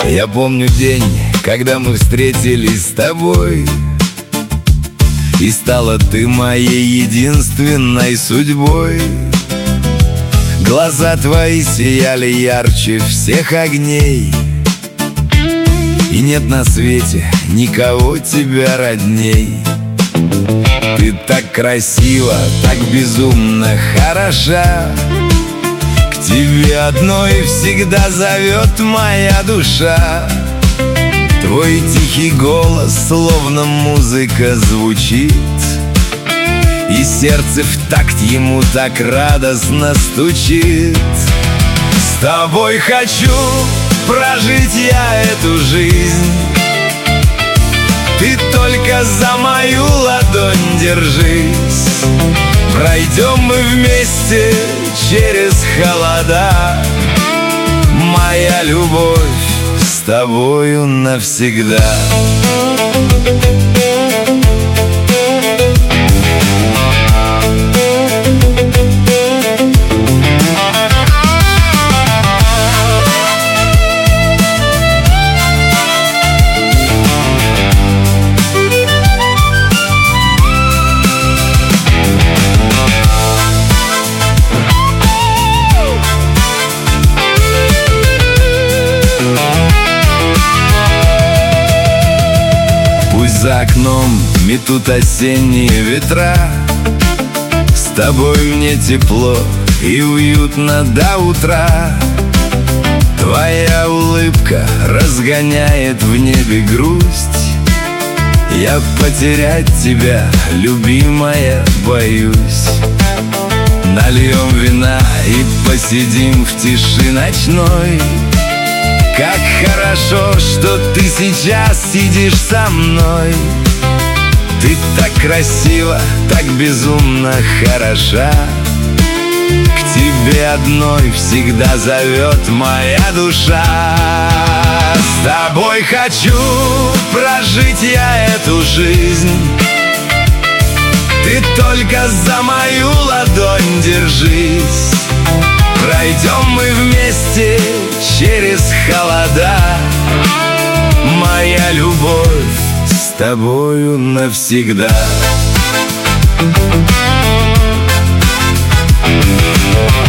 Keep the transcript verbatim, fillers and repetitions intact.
Я помню день, когда мы встретились с тобой, и стала ты моей единственной судьбой. Глаза твои сияли ярче всех огней, и нет на свете никого тебя родней. Ты так красива, так безумно хороша, к тебе одной всегда зовет моя душа. Твой тихий голос, словно музыка, звучит, и сердце в такт ему так радостно стучит. С тобой хочу прожить я эту жизнь, ты только за мою ладонь держись. Пройдем мы вместе через холода, моя любовь с тобою навсегда. За окном метут осенние ветра, с тобой мне тепло и уютно до утра. Твоя улыбка разгоняет в небе грусть, я потерять тебя, любимая, боюсь. Нальем вина и посидим в тиши ночной. Как хорошо, что ты сейчас сидишь со мной. Ты так красива, так безумно хороша, к тебе одной всегда зовет моя душа. С тобой хочу прожить я эту жизнь, ты только за мою ладонь держись. Пройдем мы вместе через холода, моя любовь с тобою навсегда.